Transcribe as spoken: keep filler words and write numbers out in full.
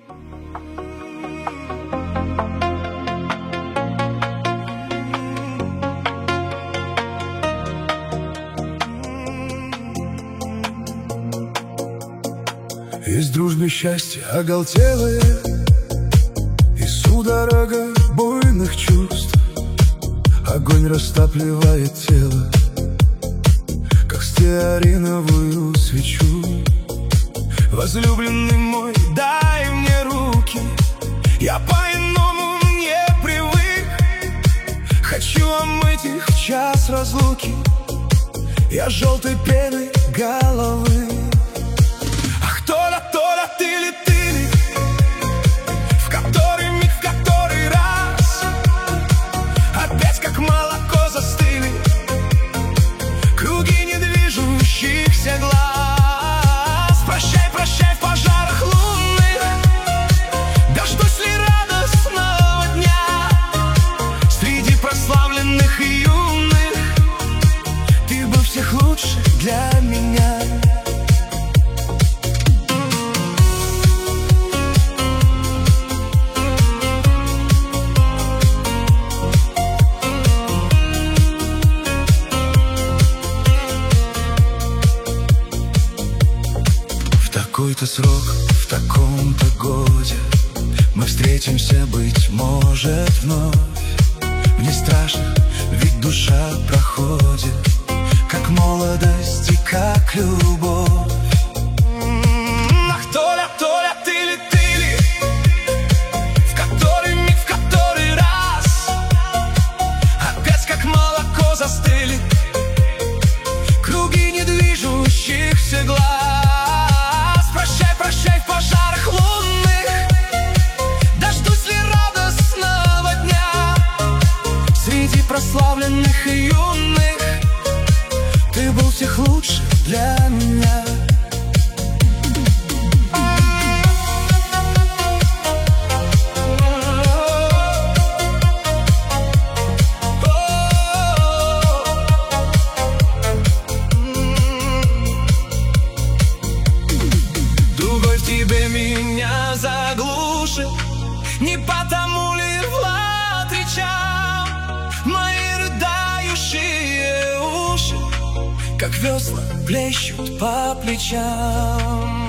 Есть в дружбе счастье оголтелое и судорога буйных чувств. Огонь растапливает тело, как стеариновую свечу. Возлюбленный мой, дай мне руки, я по-иному не привык. Хочу омыть их в час разлуки, я желтой пеной головы. Ах, Толя, Толя, ты ли, ты ли, в который миг, в который раз опять как молоко застыли круги недвижущихся глаз. Прощай, прощай в пожарах лунных, дождусь ли радостного дня среди прославленных и юных. Ты был всех лучше для меня. В такой-то срок, в таком-то годе мы встретимся, быть может, вновь. Мне страшно, ведь душа проходит, как молодость и как любовь. Ах, Толя, Толя, ты ли, ты ли, в который миг, в который раз опять как молоко застыли круги недвижущихся глаз. Прощай, прощай в пожарах лунных, дождусь ли радостного дня среди прославленных и юных. Ты был всех лучше для меня. Другой в тебе меня заглушит, не потому ли Влад кричал мои рыдающие уши, как весла плещут по плечам.